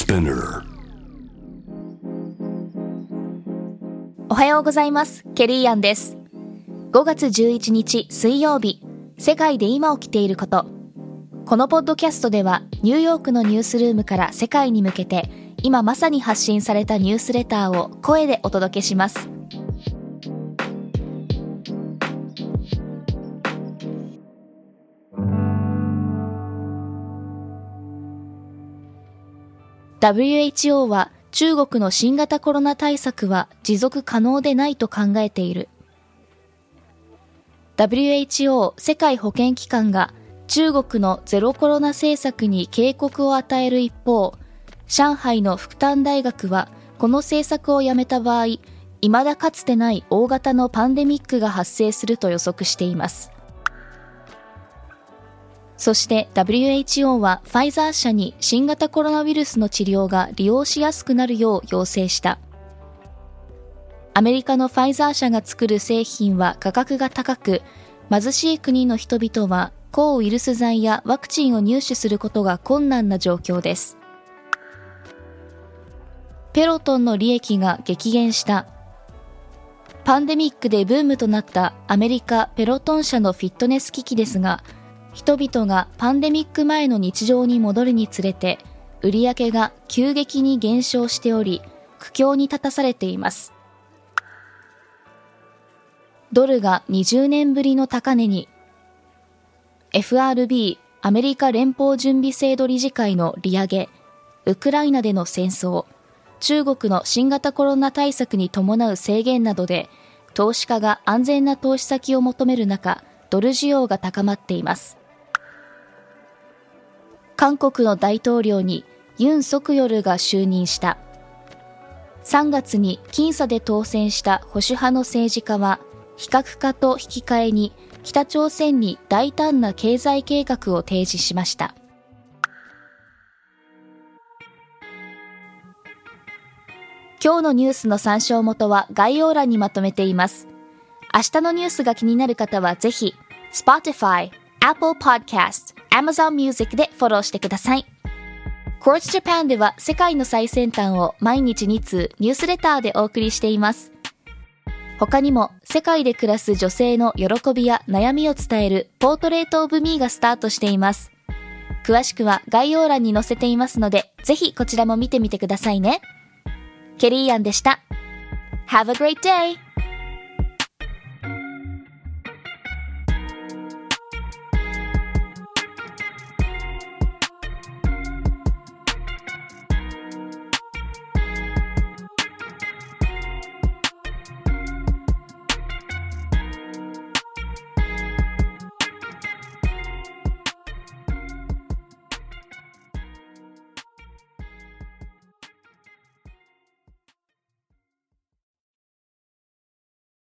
Spinner。 おはようございます。ケリーアンです。5月11日水曜日、世界で今起きていること。このポッドキャストではニューヨークのニュースルームから世界に向けて今まさに発信されたニュースレターを声でお届けします。WHO は中国の新型コロナ対策は持続可能でないと考えている。WHO 世界保健機関が中国のゼロコロナ政策に警告を与える一方、上海の復旦大学はこの政策をやめた場合、未だかつてない大型のパンデミックが発生すると予測しています。そして WHO はファイザー社に新型コロナウイルスの治療が利用しやすくなるよう要請した。アメリカのファイザー社が作る製品は価格が高く、貧しい国の人々は抗ウイルス剤やワクチンを入手することが困難な状況です。ペロトンの利益が激減した。パンデミックでブームとなったアメリカペロトン社のフィットネス機器ですが、人々がパンデミック前の日常に戻るにつれて、売り上げが急激に減少しており、苦境に立たされています。ドルが20年ぶりの高値に。FRB アメリカ連邦準備制度理事会の利上げ、ウクライナでの戦争、中国の新型コロナ対策に伴う制限などで、投資家が安全な投資先を求める中、ドル需要が高まっています。韓国の大統領にユン・ソクヨルが就任した。3月に僅差で当選した保守派の政治家は、非核化と引き換えに北朝鮮に大胆な経済計画を提示しました。今日のニュースの参照元は概要欄にまとめています。明日のニュースが気になる方はぜひ Spotify、Apple Podcast、Amazon Music でフォローしてください。Quartz Japan では世界の最先端を毎日2通ニュースレターでお送りしています。他にも世界で暮らす女性の喜びや悩みを伝えるポートレートオブミーがスタートしています。詳しくは概要欄に載せていますので、ぜひこちらも見てみてくださいね。ケリーアンでした。Have a great day!